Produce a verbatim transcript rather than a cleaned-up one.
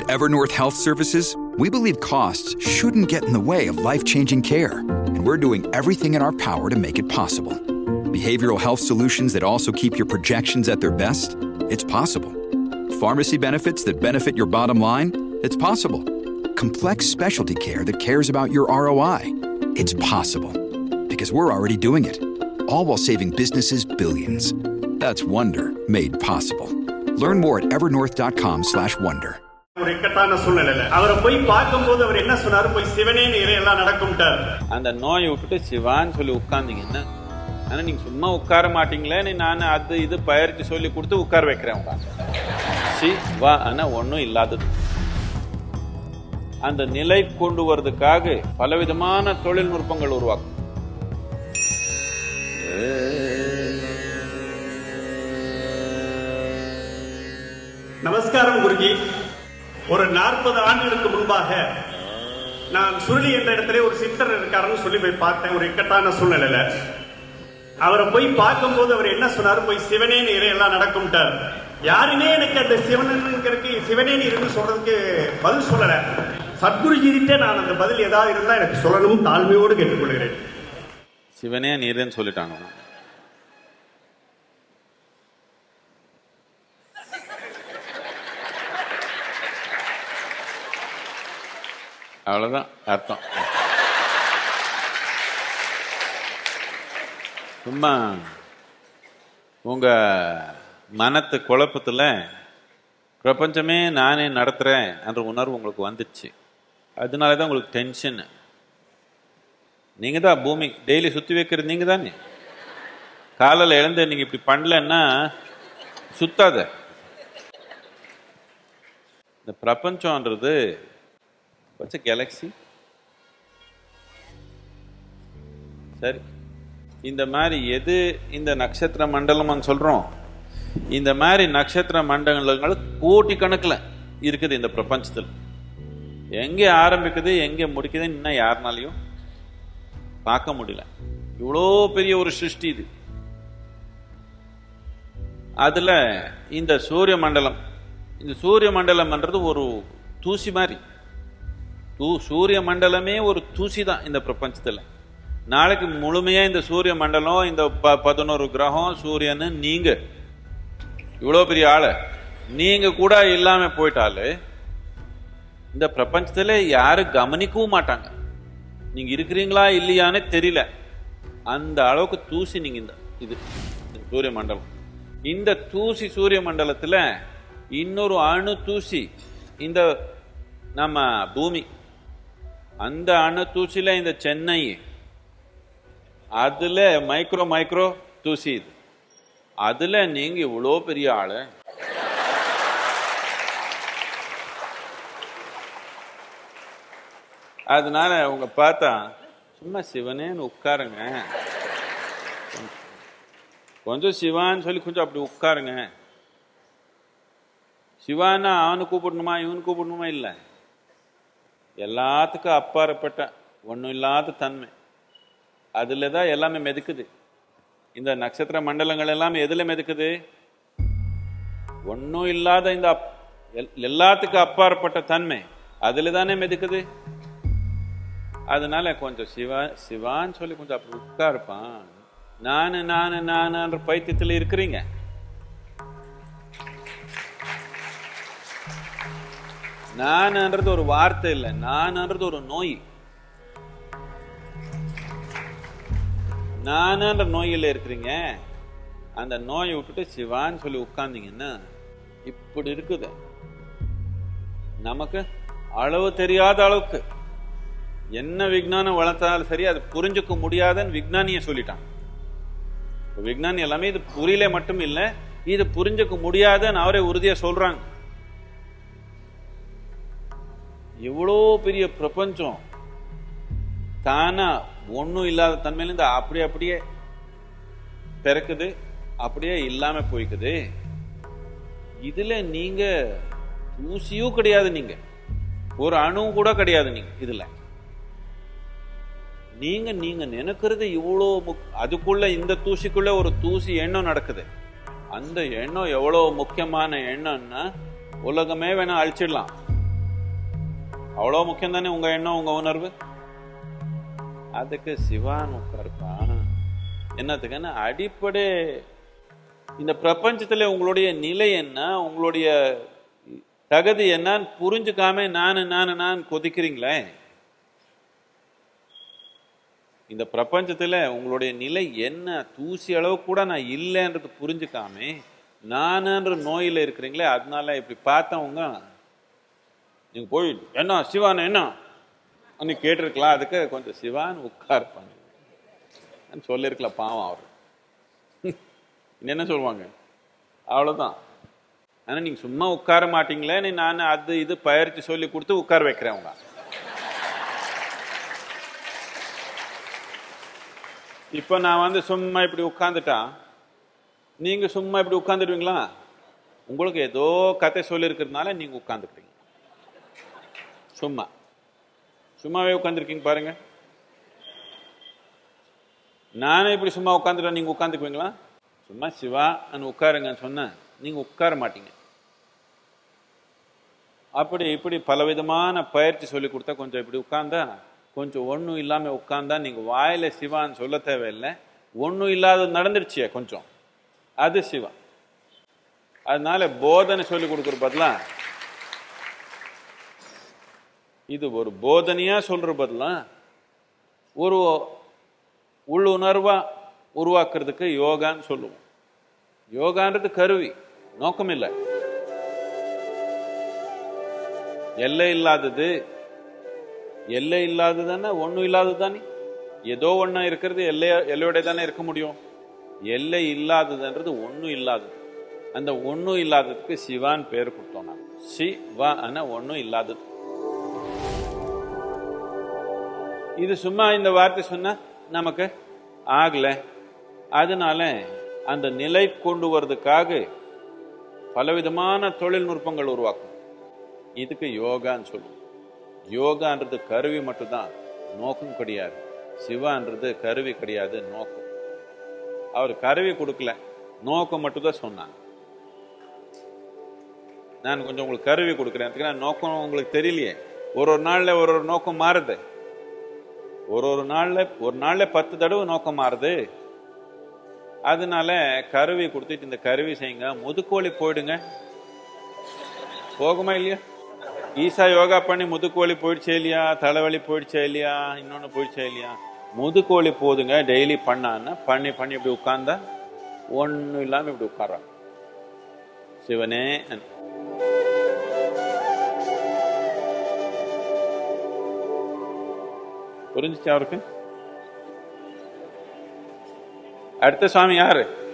At Evernorth Health Services, we believe costs shouldn't get in the way of life-changing care, and we're doing everything in our power to make it possible. Behavioral health solutions that also keep your projections at their best? It's possible. Pharmacy benefits that benefit your bottom line? It's possible. Complex specialty care that cares about your R O I? It's possible. Because we're already doing it. All while saving businesses billions. That's Wonder made possible. Learn more at evernorth.com slash wonder. ஒரு இக்கட்டான சூழ்நிலையில அவரை போய் பார்க்கும்போது அவர் என்ன சொன்னாரு? போய் சிவனே நீரே எல்லாம் நடக்கும்ட்டார். அந்த நோயை விட்டுட்டு சிவான்னு சொல்லி உட்கார்ந்தீங்கன்னா, ஆனா நீங்க சும்மா உட்கார மாட்டீங்களே, நான் அது இது பயிற்சி சொல்லி கொடுத்து உட்கார வைக்கிறேன். சிவா ஆனா ஒன்னும் இல்லாதது. அந்த நிலை கொண்டு வருவதற்காக பலவிதமான தொழில்நுட்பங்கள் உருவாக்கும். நமஸ்காரம் குருஜி. ஒரு நாற்பது ஆண்டுகளுக்கு முன்பாக நான் சுருளி என்ற இடத்துல ஒரு சித்தர் இருக்காருன்னு சொல்லி போய் பார்த்தேன். ஒரு இக்கட்டான சூழ்நிலையில அவரை போய் பார்க்கும்போது அவர் என்ன சொன்னாரு? போய் சிவனே நீரே எல்லாம் நடக்கும்ட்டார். யாருமே எனக்கு அந்த சிவனுக்கு சிவனே நீர்னு சொல்றதுக்கு பதில் சொல்லல. சத்குருஜிகிட்ட நான் அந்த பதில் ஏதாவது இருந்தா எனக்கு சொல்லணும், தாழ்மையோடு கேட்டுக்கொள்கிறேன். சிவனே நீரேன்னு சொல்லிட்டாங்க. அவ்வளவுதான் அர்த்தம். சும்மா உங்க மனத்து குழப்பத்துல பிரபஞ்சமே நானே நடத்துறேன் என்ற உணர்வு உங்களுக்கு வந்துடுச்சு. அதனாலதான் உங்களுக்கு டென்ஷன். நீங்க தான் பூமி டெய்லி சுத்தி வைக்கிறது நீங்க தானே. காலையில் எழுந்து நீங்க இப்படி பண்ணலன்னா சுத்தாத. இந்த பிரபஞ்சம்ன்றது What's a galaxy? சரி, இந்த மாதிரி எது இந்த நட்சத்திர மண்டலம்னு சொல்றோம். இந்த மாதிரி நட்சத்திர மண்டலங்கள் கோடி கணக்கில் இருக்குது இந்த பிரபஞ்சத்தில். எங்கே ஆரம்பிக்குது எங்கே முடிக்குதுன்னு இன்னும் யாருனாலையும் பார்க்க முடியல. இவ்வளோ பெரிய ஒரு சிருஷ்டி இது. அதுல இந்த சூரிய மண்டலம், இந்த சூரிய மண்டலம்ன்றது ஒரு தூசி மாதிரி. சூரிய மண்டலமே ஒரு தூசி தான் இந்த பிரபஞ்சத்துல. நாளைக்கு முழுமையா இந்த சூரிய மண்டலம், இந்த பதினோரு கிரகம், சூரியன், நீங்க இவ்வளவு பெரிய ஆளு நீங்க கூட இல்லாம போயிட்டாலே இந்த பிரபஞ்சத்துல யாரும் கவனிக்கவும் மாட்டாங்க. நீங்க இருக்கிறீங்களா இல்லையான்னு தெரியல. அந்த அளவுக்கு தூசி நீங்க இந்த இது சூரிய மண்டலம். இந்த தூசி சூரிய மண்டலத்துல இன்னொரு அணு தூசி இந்த நம்ம பூமி. அந்த அணு தூசில இந்த சென்னை, அதுல மைக்ரோ மைக்ரோ தூசி இது. அதுல நீங்க இவ்வளோ பெரிய ஆளு. அதனால உங்க பார்த்தா சும்மா சிவனேன்னு உட்காருங்க. கொஞ்சம் சிவான்னு சொல்லி கொஞ்சம் அப்படி உட்காருங்க. சிவான்னா அவனு கூப்பிடணுமா இவனு கூப்பிடணுமா? இல்லை, எல்லாத்துக்கும் அப்பாற்பட்ட ஒன்றும் இல்லாத தன்மை. அதுல தான் எல்லாமே மெதுக்குது. இந்த நட்சத்திர மண்டலங்கள் எல்லாமே எதுல மெதுக்குது? ஒன்றும் இல்லாத இந்த எல்லாத்துக்கும் அப்பாற்பட்ட தன்மை அதுல தானே மெதுக்குது. அதனால கொஞ்சம் சிவா சிவான்னு சொல்லி கொஞ்சம் அப்படி உட்காருப்பான். நானு நானு நானுன்ற பைத்தியத்தில் இருக்கிறீங்க. நான்ன்றது ஒரு வார்த்தை இல்லை, நான்ன்றது ஒரு நோய். நான்ன்ற நோயில இருக்கிறீங்க. அந்த நோயை விட்டுட்டு சிவான்னு சொல்லி உட்கார்ந்தீங்கன்னா இப்படி இருக்குது. நமக்கு அளவு தெரியாத அளவுக்கு என்ன விஞ்ஞானம் வளர்த்தாலும் சரி அது புரிஞ்சுக்க முடியாதுன்னு விஞ்ஞானிய சொல்லிட்டான். விஞ்ஞானி எல்லாமே இது புரியல மட்டும் இல்லை, இது புரிஞ்சுக்க முடியாதுன்னு அவரே உறுதியா சொல்றாங்க. இவ்வளோ பெரிய பிரபஞ்சம் தானா ஒன்றும் இல்லாத தன்மையிலிருந்து அப்படியே அப்படியே பிறக்குது, அப்படியே இல்லாம போய்க்குது. இதுல நீங்க தூசியும் கிடையாது, நீங்க ஒரு அணுவும் கூட கிடையாது. நீங்க இதுல நீங்க நீங்க நினைக்கிறது இவ்வளோ. அதுக்குள்ள இந்த தூசிக்குள்ள ஒரு தூசி எண்ணம் நடக்குது. அந்த எண்ணம் எவ்வளவு முக்கியமான எண்ணம்னா உலகமே வேணா அழிச்சிடலாம். அவ்வளோ முக்கியம் தானே உங்க எண்ணம், உங்க உணர்வு. அதுக்கு சிவான்னு உட்காருப்பா. என்னத்துக்குன்னா அடிப்படை இந்த பிரபஞ்சத்துல உங்களுடைய நிலை என்ன, உங்களுடைய தகுதி என்னன்னு புரிஞ்சுக்காம நானு நானு நான் கொதிக்கிறீங்களே. இந்த பிரபஞ்சத்துல உங்களுடைய நிலை என்ன, தூசி அளவு கூட நான் இல்லைன்றது புரிஞ்சுக்காம நானுன்ற நோயில இருக்கிறீங்களே. அதனால இப்படி பார்த்தவங்க நீங்க போய் என்ன சிவான் என்ன அன்னைக்கு கேட்டிருக்கலாம். அதுக்கு கொஞ்சம் சிவான் உட்கார்ப்பாங்க சொல்லிருக்கலாம். பாவம் அவர் என்ன சொல்லுவாங்க, அவ்வளவுதான். ஆனா நீங்க சும்மா உட்கார மாட்டீங்களே, நீ நான் அது இது பயிற்சி சொல்லி கொடுத்து உட்கார வைக்கிறேன். அவங்க இப்ப நான் வந்து சும்மா இப்படி உட்கார்ந்துட்டா நீங்க சும்மா இப்படி உட்கார்ந்துடுவீங்களா? உங்களுக்கு ஏதோ கதை சொல்லி இருக்கிறதுனால நீங்க உட்கார்ந்துக்கிறீங்க. சும்மா சும்மாவே உட்கார்ந்துருக்கீங்க பாருங்க. நானே இப்படி சும்மா உட்காந்துட்டா நீங்க உட்காந்துக்குவீங்களா? சும்மா சிவா உட்காருங்கன்னு சொன்ன நீங்க உட்கார மாட்டீங்க. அப்படி இப்படி பலவிதமான பயிற்சி சொல்லி கொடுத்தா கொஞ்சம் இப்படி உட்கார்ந்தா, கொஞ்சம் ஒன்றும் இல்லாம உட்கார்ந்தா நீங்க வாயில சிவான்னு சொல்ல தேவையில்லை. ஒன்றும் இல்லாத நடந்துருச்சு கொஞ்சம், அது சிவா. அதனால போதனை சொல்லி கொடுக்குற பதிலா இது ஒரு போதனையா சொல்ற பதிலா ஒரு உள்ளுணர்வா உருவாக்குறதுக்கு யோகான்னு சொல்லுவோம். யோகான்றது கருவி, நோக்கம் இல்லை. எல்லை இல்லாதது. எல்லை இல்லாததுன்னா ஒன்றும் இல்லாதது தானே. ஏதோ ஒன்றா இருக்கிறது எல்லை எல்லையோட தானே இருக்க முடியும். எல்லை இல்லாததுன்றது ஒன்றும் இல்லாதது. அந்த ஒன்றும் இல்லாததுக்கு சிவான் பேர் கொடுத்தோம். நான் சிவா ஆனா ஒன்றும் இல்லாதது. இது சும்மா இந்த வார்த்தை சொன்னா நமக்கு ஆகல. அதனால அந்த நிலை கொண்டு வர்றதுக்காக பலவிதமான தொழில்நுட்பங்கள் உருவாக்கும். இதுக்கு யோகான்னு சொல்லுவோம். யோகான்றது கருவி மட்டும்தான், நோக்கம் கிடையாது. சிவான்றது கருவி கிடையாது, நோக்கம். அவர் கருவி கொடுக்கல, நோக்கம் மட்டும்தான் சொன்னாங்க. நான் கொஞ்சம் உங்களுக்கு கருவி கொடுக்குறேன், நோக்கம் உங்களுக்கு தெரியலையே. ஒரு ஒரு நாள்ல ஒரு ஒரு நோக்கம் மாறுது. ஒரு ஒரு நாள்ல ஒரு நாள்ல பத்து தடவை நோக்கம் மாறுது. அதனால கருவி கொடுத்துட்டு இந்த கருவி செய்யுங்க. முதுக்கோழி போயிடுங்க, போகுமா இல்லையா? ஈசா யோகா பண்ணி முதுக்கோழி போயிடுச்சே இல்லையா? தலைவலி போயிடுச்சே இல்லையா? இன்னொன்னு போயிடுச்சே இல்லையா? முதுக்கோழி போதுங்க. டெய்லி பண்ணான்னா பண்ணி பண்ணி இப்படி உட்கார்ந்தா ஒன்னும் இல்லாம இப்படி உட்கார்றாங்க. சிவனே புரிஞ்சுச்சு அவருக்கு? அடுத்த சுவாமி யாரு?